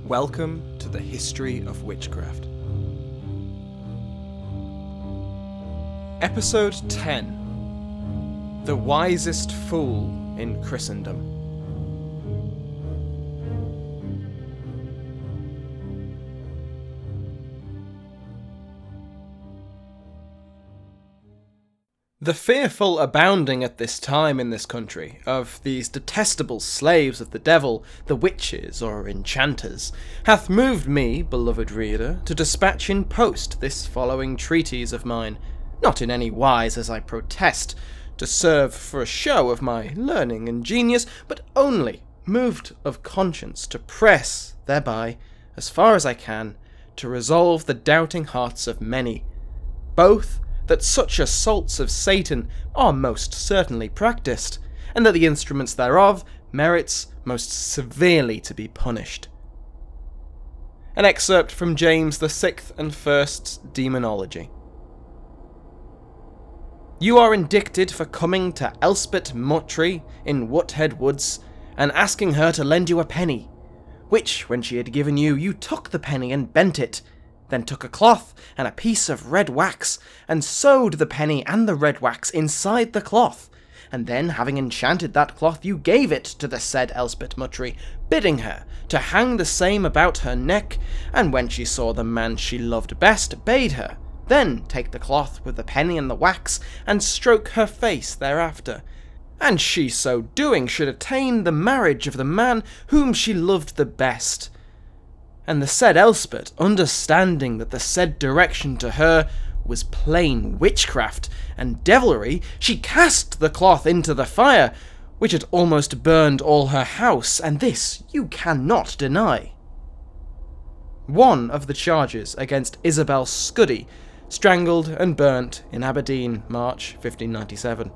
Welcome to the History of Witchcraft. Episode 10. The Wisest Fool in Christendom. The fearful abounding at this time in this country of these detestable slaves of the devil, the witches or enchanters, hath moved me, beloved reader, to dispatch in post this following treatise of mine, not in any wise, as I protest, to serve for a show of my learning and genius, but only moved of conscience to press thereby, as far as I can, to resolve the doubting hearts of many, both that such assaults of Satan are most certainly practised, and that the instruments thereof merits most severely to be punished. An excerpt from James the 6th and 1st's Demonology. You are indicted for coming to Elspeth Muttry in Wothead Woods, and asking her to lend you a penny, which, when she had given you, you took the penny and bent it, then took a cloth and a piece of red wax, and sewed the penny and the red wax inside the cloth, and then, having enchanted that cloth, you gave it to the said Elspeth Muttry, bidding her to hang the same about her neck, and when she saw the man she loved best, bade her then take the cloth with the penny and the wax, and stroke her face thereafter, and she so doing should attain the marriage of the man whom she loved the best. And the said Elspeth, understanding that the said direction to her was plain witchcraft and devilry, she cast the cloth into the fire, which had almost burned all her house, and this you cannot deny. One of the charges against Isabel Scuddy, strangled and burnt in Aberdeen, March 1597.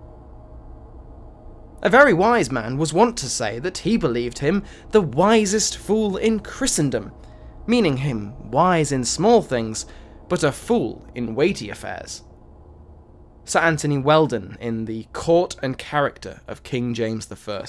A very wise man was wont to say that he believed him the wisest fool in Christendom, meaning him wise in small things, but a fool in weighty affairs. Sir Anthony Weldon in The Court and Character of King James I.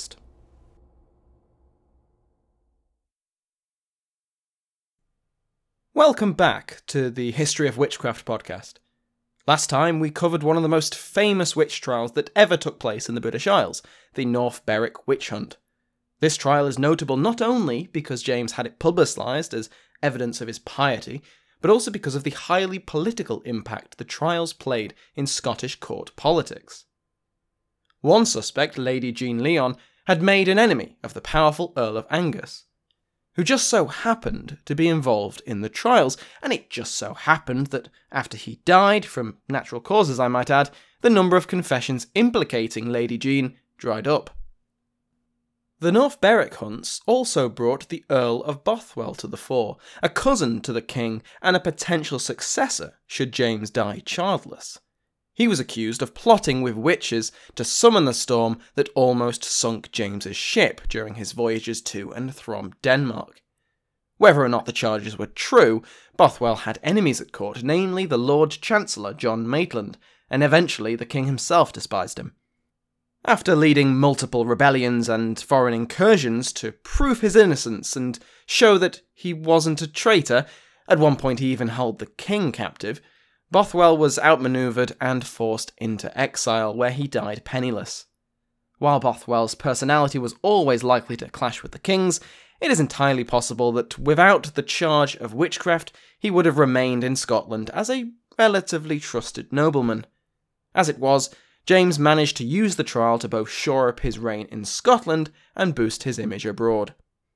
Welcome back to the History of Witchcraft podcast. Last time we covered one of the most famous witch trials that ever took place in the British Isles, the North Berwick witch hunt. This trial is notable not only because James had it publicised as evidence of his piety, but also because of the highly political impact the trials played in Scottish court politics. One suspect, Lady Jean Lyon, had made an enemy of the powerful Earl of Angus, who just so happened to be involved in the trials, and it just so happened that after he died, from natural causes I might add, the number of confessions implicating Lady Jean dried up. The North Berwick hunts also brought the Earl of Bothwell to the fore, a cousin to the king and a potential successor should James die childless. He was accused of plotting with witches to summon the storm that almost sunk James's ship during his voyages to and from Denmark. Whether or not the charges were true, Bothwell had enemies at court, namely the Lord Chancellor John Maitland, and eventually the king himself despised him. After leading multiple rebellions and foreign incursions to prove his innocence and show that he wasn't a traitor, at one point he even held the king captive, Bothwell was outmanoeuvred and forced into exile, where he died penniless. While Bothwell's personality was always likely to clash with the king's, it is entirely possible that without the charge of witchcraft, he would have remained in Scotland as a relatively trusted nobleman. As it was, James managed to use the trial to both shore up his reign in Scotland and boost his image abroad.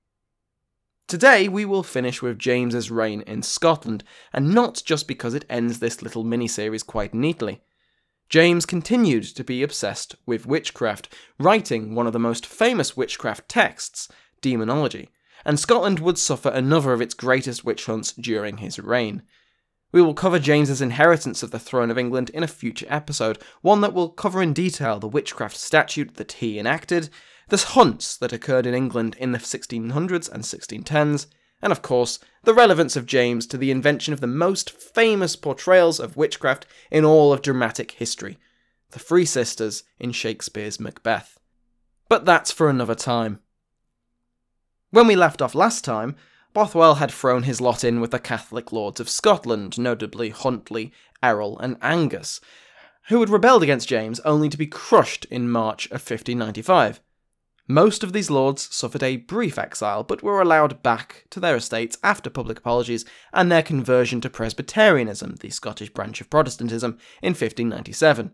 Today we will finish with James's reign in Scotland, and not just because it ends this little mini-series quite neatly. James continued to be obsessed with witchcraft, writing one of the most famous witchcraft texts, Demonology, and Scotland would suffer another of its greatest witch hunts during his reign. We will cover James's inheritance of the throne of England in a future episode, one that will cover in detail the witchcraft statute that he enacted, the hunts that occurred in England in the 1600s and 1610s, and of course, the relevance of James to the invention of the most famous portrayals of witchcraft in all of dramatic history, the Three Sisters in Shakespeare's Macbeth. But that's for another time. When we left off last time, Bothwell had thrown his lot in with the Catholic lords of Scotland, notably Huntly, Errol and Angus, who had rebelled against James only to be crushed in March of 1595. Most of these lords suffered a brief exile, but were allowed back to their estates after public apologies and their conversion to Presbyterianism, the Scottish branch of Protestantism, in 1597.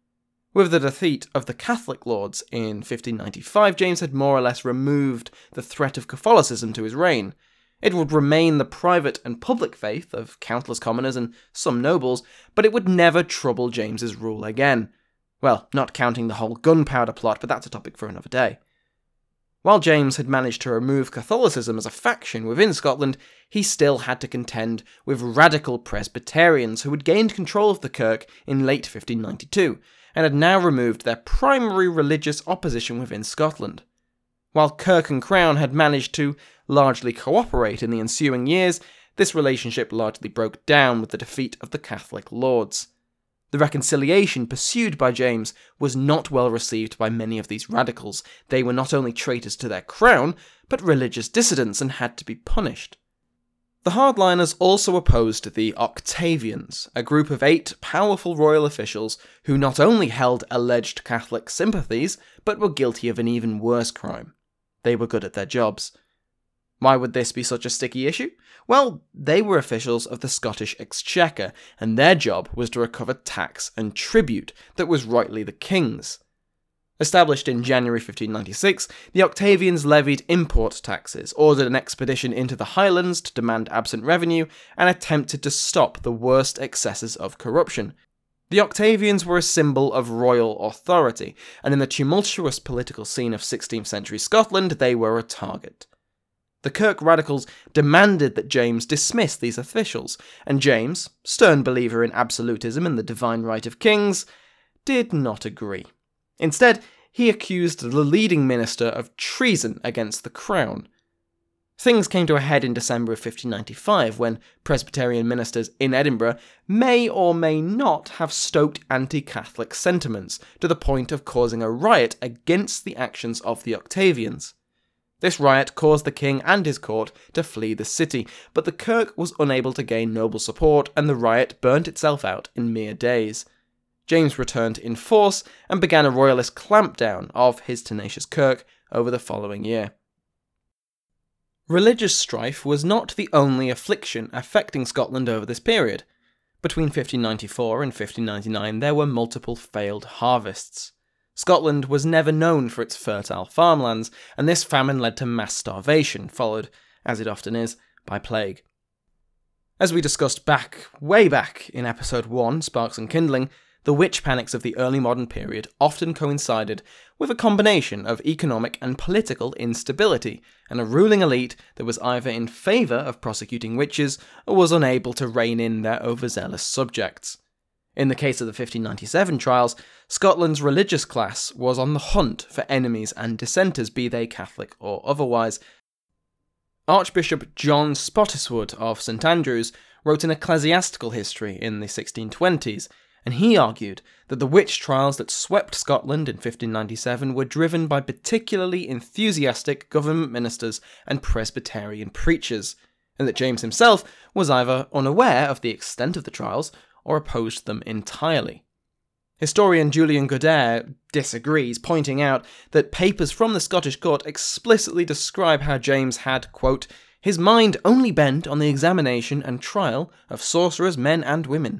With the defeat of the Catholic lords in 1595, James had more or less removed the threat of Catholicism to his reign. It would remain the private and public faith of countless commoners and some nobles, but it would never trouble James's rule again. Well, not counting the whole gunpowder plot, but that's a topic for another day. While James had managed to remove Catholicism as a faction within Scotland, he still had to contend with radical Presbyterians who had gained control of the Kirk in late 1592, and had now removed their primary religious opposition within Scotland. While Kirk and Crown had managed to largely cooperate in the ensuing years, this relationship largely broke down with the defeat of the Catholic lords. The reconciliation pursued by James was not well received by many of these radicals. They were not only traitors to their crown, but religious dissidents and had to be punished. The hardliners also opposed the Octavians, a group of 8 powerful royal officials who not only held alleged Catholic sympathies, but were guilty of an even worse crime. They were good at their jobs. Why would this be such a sticky issue? Well, they were officials of the Scottish Exchequer, and their job was to recover tax and tribute that was rightly the king's. Established in January 1596, the Octavians levied import taxes, ordered an expedition into the Highlands to demand absent revenue, and attempted to stop the worst excesses of corruption. The Octavians were a symbol of royal authority, and in the tumultuous political scene of 16th century Scotland, they were a target. The Kirk radicals demanded that James dismiss these officials, and James, stern believer in absolutism and the divine right of kings, did not agree. Instead, he accused the leading minister of treason against the crown. Things came to a head in December of 1595 when Presbyterian ministers in Edinburgh may or may not have stoked anti-Catholic sentiments to the point of causing a riot against the actions of the Octavians. This riot caused the king and his court to flee the city, but the Kirk was unable to gain noble support and the riot burnt itself out in mere days. James returned in force and began a royalist clampdown of his tenacious Kirk over the following year. Religious strife was not the only affliction affecting Scotland over this period. Between 1594 and 1599 there were multiple failed harvests. Scotland was never known for its fertile farmlands, and this famine led to mass starvation, followed, as it often is, by plague. As we discussed way back in episode 1, Sparks and Kindling, the witch panics of the early modern period often coincided with a combination of economic and political instability, and a ruling elite that was either in favour of prosecuting witches or was unable to rein in their overzealous subjects. In the case of the 1597 trials, Scotland's religious class was on the hunt for enemies and dissenters, be they Catholic or otherwise. Archbishop John Spottiswoode of St Andrews wrote an ecclesiastical history in the 1620s, and he argued that the witch trials that swept Scotland in 1597 were driven by particularly enthusiastic government ministers and Presbyterian preachers, and that James himself was either unaware of the extent of the trials or opposed them entirely. Historian Julian Goodare disagrees, pointing out that papers from the Scottish court explicitly describe how James had, quote, his mind only bent on the examination and trial of sorcerers, men and women.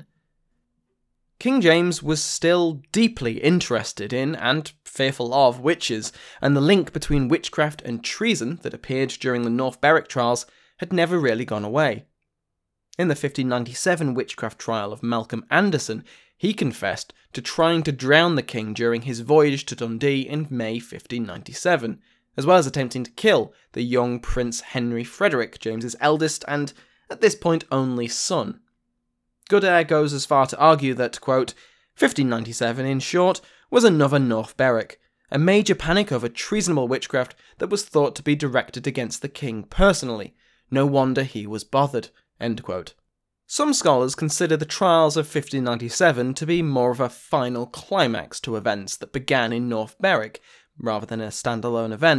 King James was still deeply interested in and fearful of witches, and the link between witchcraft and treason that appeared during the North Berwick trials had never really gone away. In the 1597 witchcraft trial of Malcolm Anderson, he confessed to trying to drown the king during his voyage to Dundee in May 1597, as well as attempting to kill the young Prince Henry Frederick, James's eldest and, at this point, only son. Goodare goes as far to argue that, quote, 1597, in short, was another North Berwick, a major panic over treasonable witchcraft that was thought to be directed against the king personally. No wonder he was bothered. End quote. Some scholars consider the trials of 1597 to be more of a final climax to events that began in North Berwick, rather than a standalone event,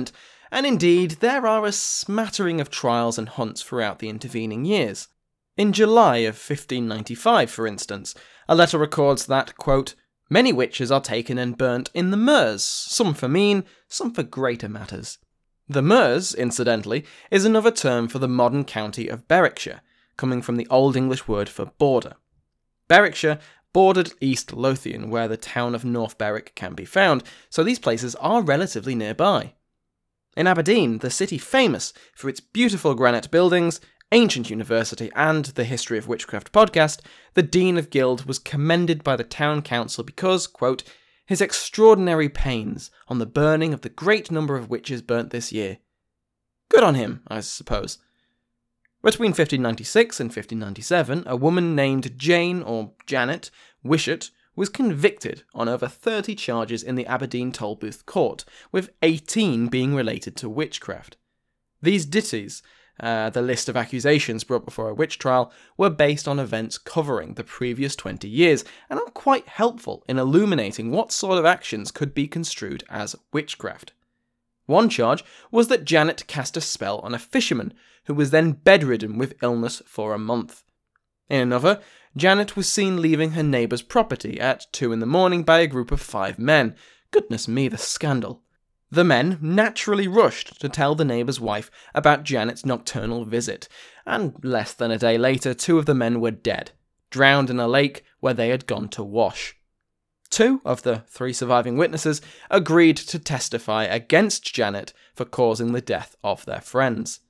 and indeed there are a smattering of trials and hunts throughout the intervening years. In July of 1595, for instance, a letter records that, quote, "Many witches are taken and burnt in the Meuse, some for mean, some for greater matters." The Meuse, incidentally, is another term for the modern county of Berwickshire, coming from the Old English word for border. Berwickshire bordered East Lothian, where the town of North Berwick can be found, so these places are relatively nearby. In Aberdeen, the city famous for its beautiful granite buildings, ancient university, and the History of Witchcraft podcast, the Dean of Guild was commended by the town council because, quote, "his extraordinary pains on the burning of the great number of witches burnt this year." Good on him, I suppose. Between 1596 and 1597, a woman named Jane, or Janet, Wishart was convicted on over 30 charges in the Aberdeen Tolbooth Court, with 18 being related to witchcraft. These ditties, the list of accusations brought before a witch trial, were based on events covering the previous 20 years, and are quite helpful in illuminating what sort of actions could be construed as witchcraft. One charge was that Janet cast a spell on a fisherman, who was then bedridden with illness for a month. In another, Janet was seen leaving her neighbour's property at 2 a.m. by a group of 5 men. Goodness me, the scandal. The men naturally rushed to tell the neighbour's wife about Janet's nocturnal visit, and less than a day later 2 of the men were dead, drowned in a lake where they had gone to wash. 2 of the 3 surviving witnesses agreed to testify against Janet for causing the death of their friends.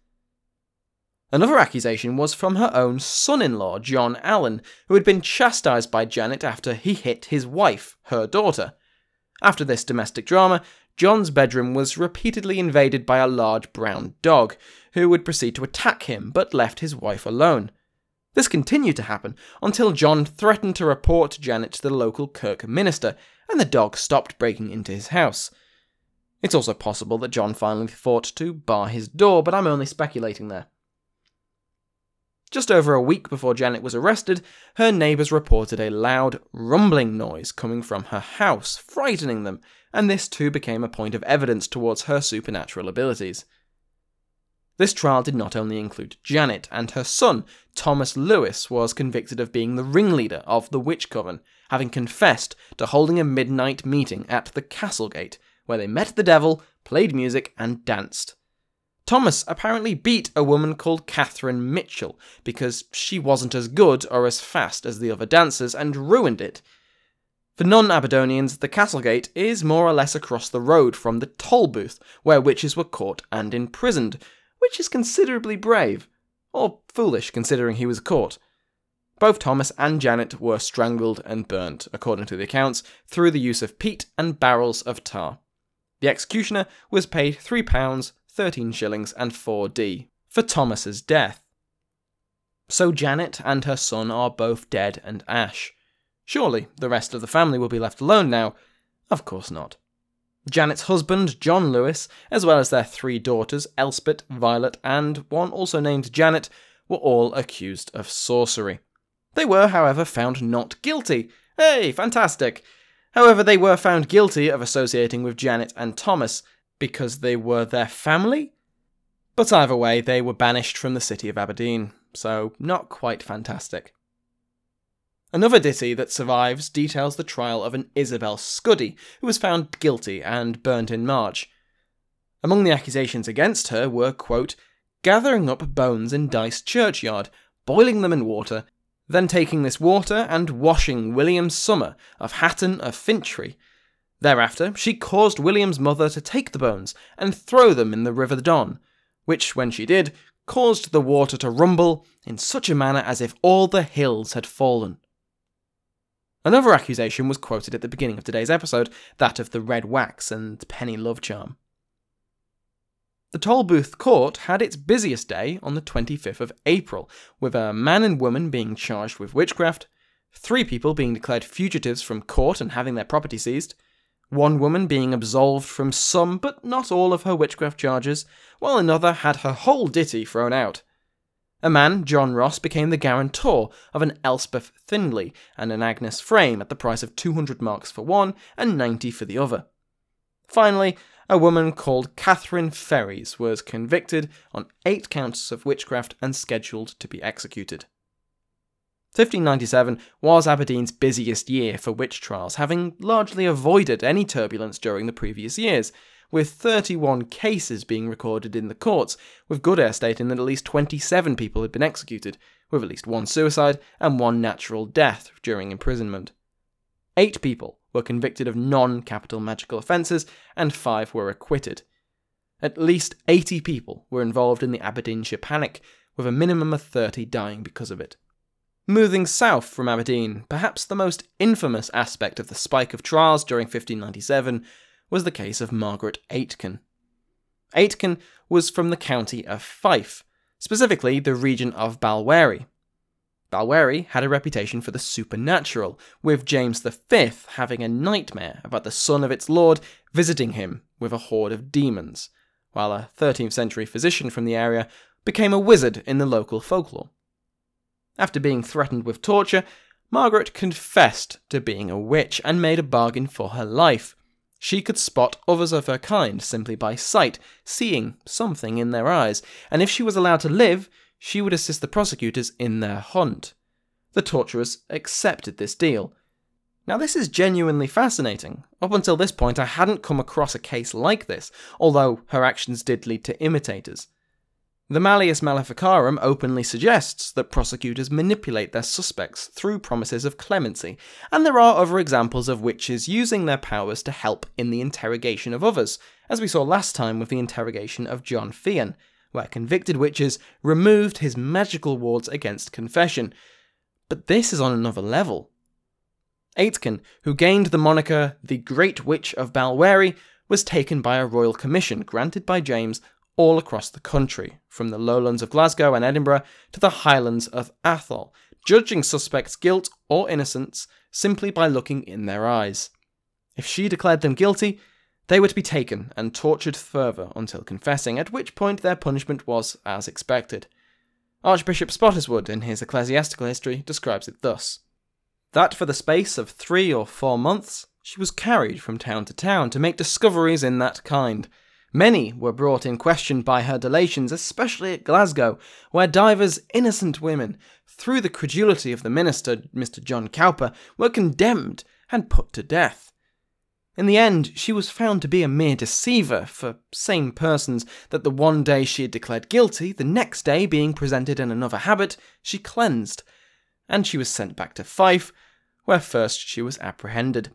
Another accusation was from her own son-in-law, John Allen, who had been chastised by Janet after he hit his wife, her daughter. After this domestic drama, John's bedroom was repeatedly invaded by a large brown dog, who would proceed to attack him but left his wife alone. This continued to happen until John threatened to report Janet to the local Kirk minister, and the dog stopped breaking into his house. It's also possible that John finally thought to bar his door, but I'm only speculating there. Just over a week before Janet was arrested, her neighbours reported a loud, rumbling noise coming from her house, frightening them, and this too became a point of evidence towards her supernatural abilities. This trial did not only include Janet, and her son, Thomas Lewis, was convicted of being the ringleader of the witch coven, having confessed to holding a midnight meeting at the Castlegate, where they met the devil, played music, and danced. Thomas apparently beat a woman called Catherine Mitchell because she wasn't as good or as fast as the other dancers and ruined it. For non-Aberdonians, the Castlegate is more or less across the road from the Tolbooth, where witches were caught and imprisoned, which is considerably brave, or foolish considering he was caught. Both Thomas and Janet were strangled and burnt, according to the accounts, through the use of peat and barrels of tar. The executioner was paid £3, 13 shillings and 4d for Thomas's death. So Janet and her son are both dead and ash. Surely the rest of the family will be left alone now? Of course not. Janet's husband, John Lewis, as well as their 3 daughters, Elspeth, Violet, and one also named Janet, were all accused of sorcery. They were, however, found not guilty. Hey, fantastic! However, they were found guilty of associating with Janet and Thomas, because they were their family? But either way, they were banished from the city of Aberdeen, so not quite fantastic. Another ditty that survives details the trial of an Isabel Scuddy, who was found guilty and burnt in March. Among the accusations against her were, quote, gathering up bones in Dice churchyard, boiling them in water, then taking this water and washing William Summer of Hatton of Finchley. Thereafter, she caused William's mother to take the bones and throw them in the River Don, which, when she did, caused the water to rumble in such a manner as if all the hills had fallen. Another accusation was quoted at the beginning of today's episode, that of the red wax and penny love charm. The Tolbooth Court had its busiest day on the 25th of April, with a man and woman being charged with witchcraft, 3 people being declared fugitives from court and having their property seized, 1 woman being absolved from some but not all of her witchcraft charges, while another had her whole ditty thrown out. A man, John Ross, became the guarantor of an Elspeth Findlay and an Agnes Frame at the price of 200 marks for one and 90 for the other. Finally, a woman called Catherine Ferries was convicted on 8 counts of witchcraft and scheduled to be executed. 1597 was Aberdeen's busiest year for witch trials, having largely avoided any turbulence during the previous years, with 31 cases being recorded in the courts, with Goodare stating that at least 27 people had been executed, with at least 1 suicide and 1 natural death during imprisonment. 8 people were convicted of non-capital magical offences, and 5 were acquitted. At least 80 people were involved in the Aberdeenshire Panic, with a minimum of 30 dying because of it. Moving south from Aberdeen, perhaps the most infamous aspect of the spike of trials during 1597 was the case of Margaret Aitken. Aitken was from the county of Fife, specifically the region of Balwearie. Balwearie had a reputation for the supernatural, with James V having a nightmare about the son of its lord visiting him with a horde of demons, while a 13th century physician from the area became a wizard in the local folklore. After being threatened with torture, Margaret confessed to being a witch and made a bargain for her life. She could spot others of her kind simply by sight, seeing something in their eyes, and if she was allowed to live, she would assist the prosecutors in their hunt. The torturers accepted this deal. Now this is genuinely fascinating. Up until this point I hadn't come across a case like this, although her actions did lead to imitators. The Malleus Maleficarum openly suggests that prosecutors manipulate their suspects through promises of clemency, and there are other examples of witches using their powers to help in the interrogation of others, as we saw last time with the interrogation of John Fian, where convicted witches removed his magical wards against confession. But this is on another level. Aitken, who gained the moniker the Great Witch of Balwearie, was taken by a royal commission granted by James all across the country, from the lowlands of Glasgow and Edinburgh to the highlands of Atholl, judging suspects' guilt or innocence simply by looking in their eyes. If she declared them guilty, they were to be taken and tortured further until confessing, at which point their punishment was as expected. Archbishop Spottiswoode, in his ecclesiastical history, describes it thus: that for the space of 3 or 4 months, she was carried from town to town to make discoveries in that kind. Many were brought in question by her delations, especially at Glasgow, where divers innocent women, through the credulity of the minister, Mr. John Cowper, were condemned and put to death. In the end, she was found to be a mere deceiver for sane persons, that the one day she had declared guilty, the next day, being presented in another habit, she cleansed, and she was sent back to Fife, where first she was apprehended.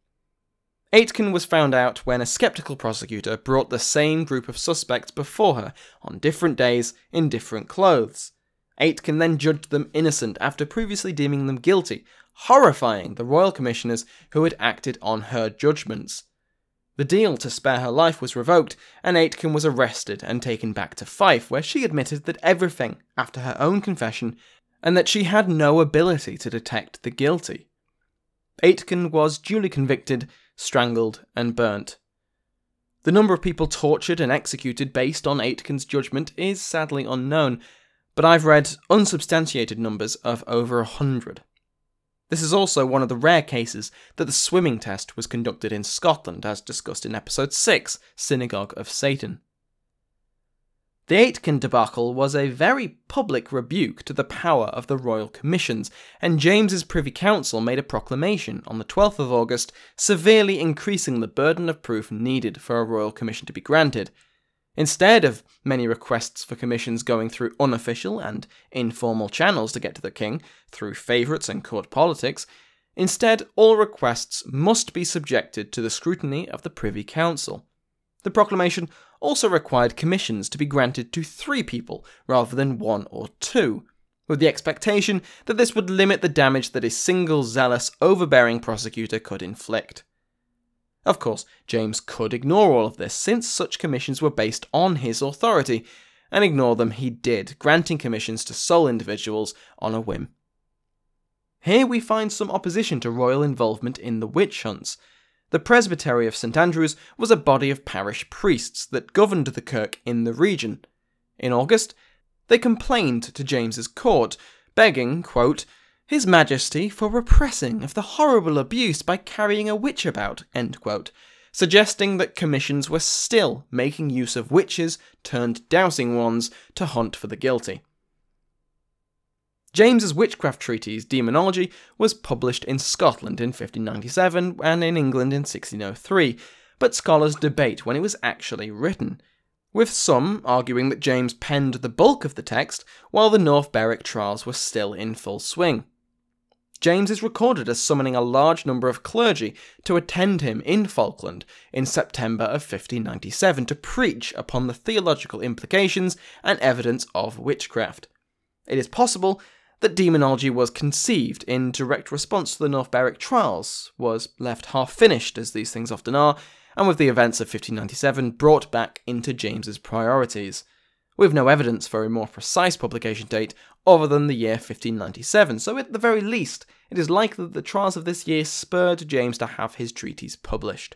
Aitken was found out when a sceptical prosecutor brought the same group of suspects before her on different days in different clothes. Aitken then judged them innocent after previously deeming them guilty, horrifying the royal commissioners who had acted on her judgments. The deal to spare her life was revoked, and Aitken was arrested and taken back to Fife, where she admitted that everything after her own confession, and that she had no ability to detect the guilty. Aitken was duly convicted, strangled, and burnt. The number of people tortured and executed based on Aitken's judgment is sadly unknown, but I've read unsubstantiated numbers of over 100. This is also one of the rare cases that the swimming test was conducted in Scotland, as discussed in episode 6, Synagogue of Satan. The Aitken debacle was a very public rebuke to the power of the royal commissions, and James's Privy Council made a proclamation on the 12th of August, severely increasing the burden of proof needed for a royal commission to be granted. Instead of many requests for commissions going through unofficial and informal channels to get to the king, through favourites and court politics, instead all requests must be subjected to the scrutiny of the Privy Council. The proclamation also required commissions to be granted to 3 people rather than 1 or 2, with the expectation that this would limit the damage that a single zealous, overbearing prosecutor could inflict. Of course, James could ignore all of this, since such commissions were based on his authority, and ignore them he did, granting commissions to sole individuals on a whim. Here we find some opposition to royal involvement in the witch hunts. The Presbytery of St Andrews was a body of parish priests that governed the kirk in the region. In August, they complained to James's court, begging, quote, His Majesty for repressing of the horrible abuse by carrying a witch about, end quote, suggesting that commissions were still making use of witches turned dowsing wands to hunt for the guilty. James's witchcraft treatise, Demonology, was published in Scotland in 1597 and in England in 1603, but scholars debate when it was actually written, with some arguing that James penned the bulk of the text while the North Berwick trials were still in full swing. James is recorded as summoning a large number of clergy to attend him in Falkland in September of 1597 to preach upon the theological implications and evidence of witchcraft. It is possible that Demonology was conceived in direct response to the North Berwick trials, was left half-finished, as these things often are, and with the events of 1597 brought back into James's priorities. We have no evidence for a more precise publication date other than the year 1597, so at the very least, it is likely that the trials of this year spurred James to have his treatise published.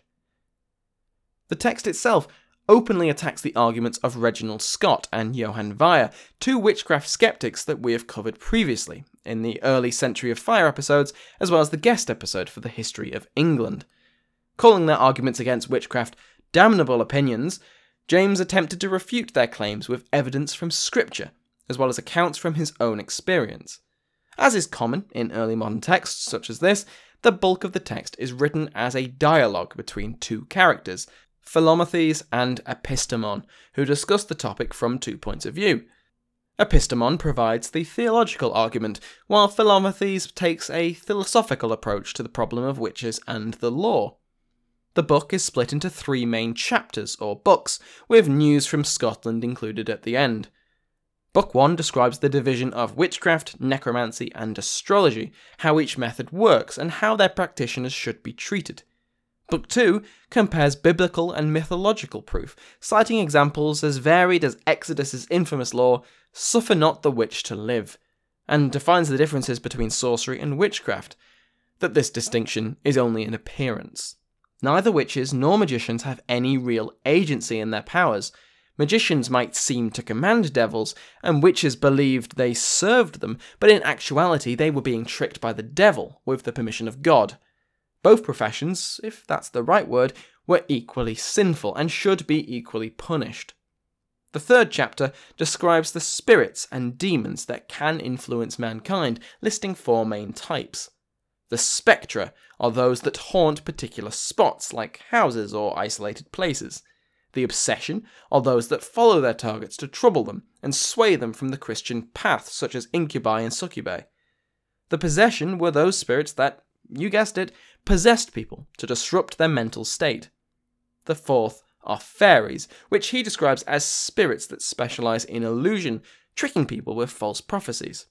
The text itself openly attacks the arguments of Reginald Scot and Johann Weyer, two witchcraft skeptics that we have covered previously, in the early Century of Fire episodes, as well as the guest episode for the history of England. Calling their arguments against witchcraft damnable opinions, James attempted to refute their claims with evidence from scripture, as well as accounts from his own experience. As is common in early modern texts such as this, the bulk of the text is written as a dialogue between two characters, Philomathès and Epistemon, who discuss the topic from 2 points of view. Epistemon provides the theological argument, while Philomathès takes a philosophical approach to the problem of witches and the law. The book is split into 3 main chapters, or books, with news from Scotland included at the end. Book 1 describes the division of witchcraft, necromancy, and astrology, how each method works, and how their practitioners should be treated. Book 2 compares biblical and mythological proof, citing examples as varied as Exodus's infamous law, "Suffer not the witch to live," and defines the differences between sorcery and witchcraft, that this distinction is only an appearance. Neither witches nor magicians have any real agency in their powers. Magicians might seem to command devils, and witches believed they served them, but in actuality they were being tricked by the devil with the permission of God. Both professions, if that's the right word, were equally sinful and should be equally punished. The 3rd chapter describes the spirits and demons that can influence mankind, listing 4 main types. The spectra are those that haunt particular spots, like houses or isolated places. The obsession are those that follow their targets to trouble them and sway them from the Christian path, such as incubi and succubi. The possession were those spirits that, you guessed it, possessed people to disrupt their mental state. The 4th are fairies, which he describes as spirits that specialise in illusion, tricking people with false prophecies.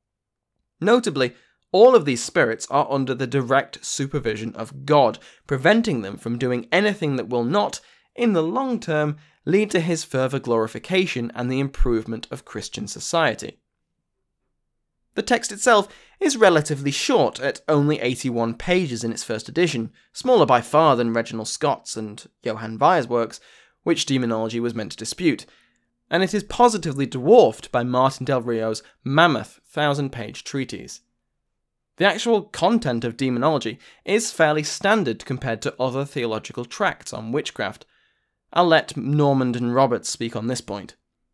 Notably, all of these spirits are under the direct supervision of God, preventing them from doing anything that will not, in the long term, lead to his further glorification and the improvement of Christian society. The text itself is relatively short, at only 81 pages in its first edition, smaller by far than Reginald Scot's and Johann Weyer's works, which Demonology was meant to dispute, and it is positively dwarfed by Martin Del Rio's mammoth 1,000-page treatise. The actual content of Demonology is fairly standard compared to other theological tracts on witchcraft. I'll let Normand and Roberts speak on this point.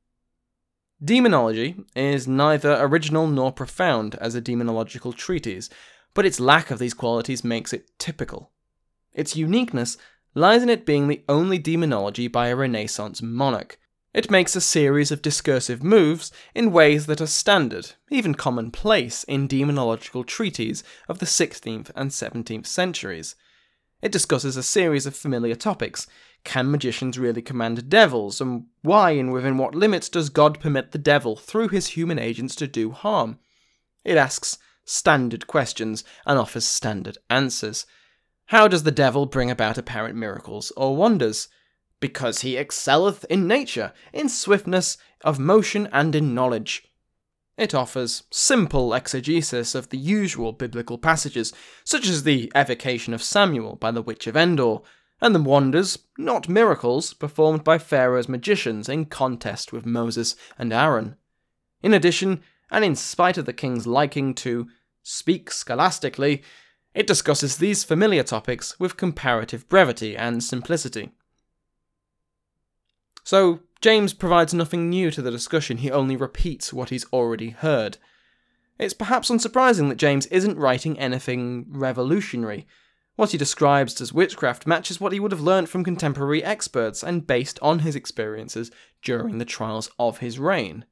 Demonology is neither original nor profound as a demonological treatise, but its lack of these qualities makes it typical. Its uniqueness lies in it being the only demonology by a Renaissance monarch. It makes a series of discursive moves in ways that are standard, even commonplace, in demonological treatises of the 16th and 17th centuries. It discusses a series of familiar topics. Can magicians really command devils, and why and within what limits does God permit the devil through his human agents to do harm? It asks standard questions and offers standard answers. How does the devil bring about apparent miracles or wonders? Because he excelleth in nature, in swiftness of motion and in knowledge. It offers simple exegesis of the usual biblical passages, such as the evocation of Samuel by the Witch of Endor, and the wonders, not miracles, performed by Pharaoh's magicians in contest with Moses and Aaron. In addition, and in spite of the king's liking to speak scholastically, It discusses these familiar topics with comparative brevity and simplicity. So, James provides nothing new to the discussion, he only repeats what he's already heard. It's perhaps unsurprising that James isn't writing anything revolutionary. What he describes as witchcraft matches what he would have learnt from contemporary experts and based on his experiences during the trials of his reign.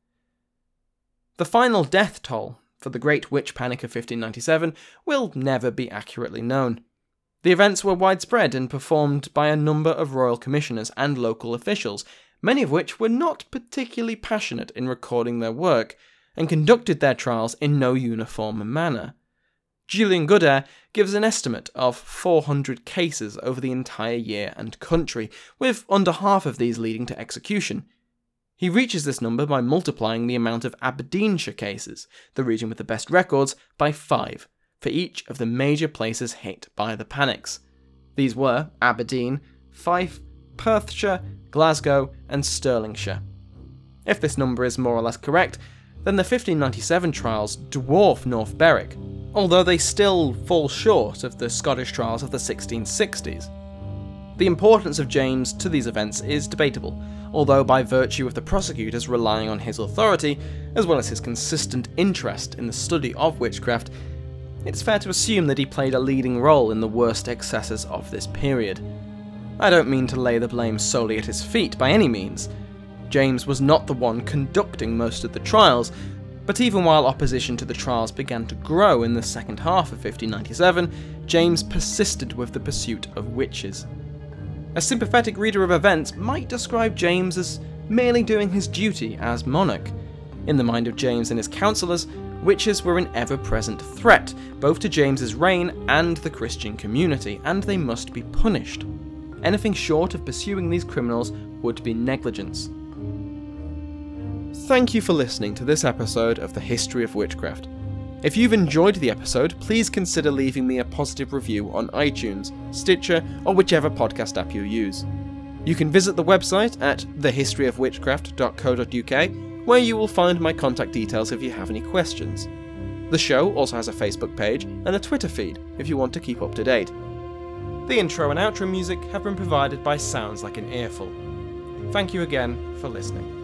The final death toll for the Great Witch Panic of 1597 will never be accurately known. The events were widespread and performed by a number of royal commissioners and local officials, many of which were not particularly passionate in recording their work, and conducted their trials in no uniform manner. Julian Goodare gives an estimate of 400 cases over the entire year and country, with under half of these leading to execution. He reaches this number by multiplying the amount of Aberdeenshire cases, the region with the best records, by 5, for each of the major places hit by the panics. These were Aberdeen, Fife, Perthshire, Glasgow, and Stirlingshire. If this number is more or less correct, then the 1597 trials dwarf North Berwick, although they still fall short of the Scottish trials of the 1660s. The importance of James to these events is debatable, although by virtue of the prosecutors relying on his authority, as well as his consistent interest in the study of witchcraft, it's fair to assume that he played a leading role in the worst excesses of this period. I don't mean to lay the blame solely at his feet by any means. James was not the one conducting most of the trials, but even while opposition to the trials began to grow in the second half of 1597, James persisted with the pursuit of witches. A sympathetic reader of events might describe James as merely doing his duty as monarch. In the mind of James and his councillors, witches were an ever-present threat, both to James's reign and the Christian community, and they must be punished. Anything short of pursuing these criminals would be negligence. Thank you for listening to this episode of The History of Witchcraft. If you've enjoyed the episode, please consider leaving me a positive review on iTunes, Stitcher, or whichever podcast app you use. You can visit the website at thehistoryofwitchcraft.co.uk, where you will find my contact details if you have any questions. The show also has a Facebook page and a Twitter feed if you want to keep up to date. The intro and outro music have been provided by Sounds Like an Earful. Thank you again for listening.